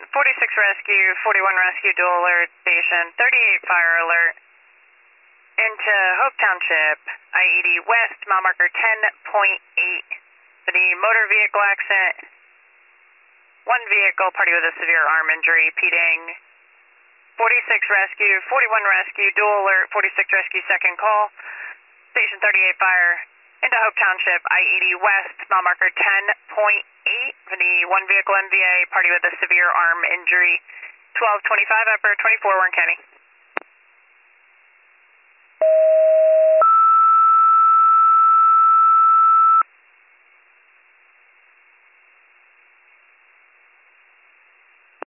46 rescue, 41 rescue, dual alert, station 38 fire alert. Into Hope Township, I-80 West, mile marker 10.8. For the motor vehicle accident, one vehicle, party with a severe arm injury, repeating 46 rescue, 41 rescue, dual alert, 46 rescue, second call, station 38 fire, into Hope Township, I-80 West, mile marker 10.8. For the one vehicle MVA, party with a severe arm injury, 1225 upper, 24 Warren County.